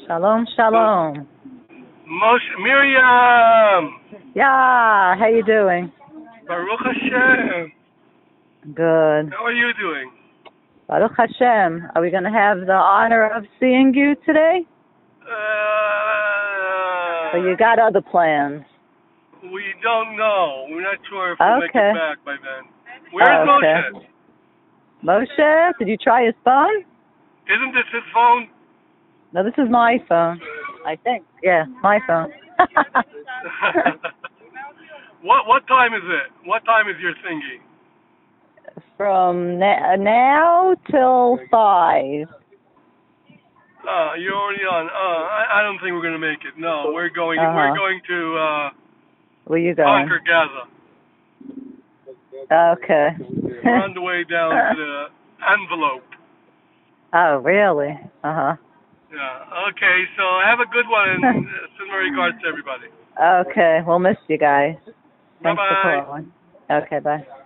Shalom, shalom. Miriam! Yeah, how you doing? Baruch Hashem! Good. How are you doing? Baruch Hashem. Are we going to have the honor of seeing you today? Or you got other plans? We don't know. We're not sure if we'll make it back by then. Where's Moshe? Moshe? Did you try his phone? Isn't this his phone? No, this is my phone. I think. Yeah, my phone. What time is it? What time is your thingy? From now till 5. You're already on. I don't think we're gonna make it. No, we're going. We're going to. Where you going? Conquer Gaza. Okay. We're on the way down to the envelope. Oh, really? Uh-huh. Yeah. Okay. So have a good one, and send my regards to everybody. Okay. We'll miss you guys. Thanks Bye-bye. for calling. Okay. Bye.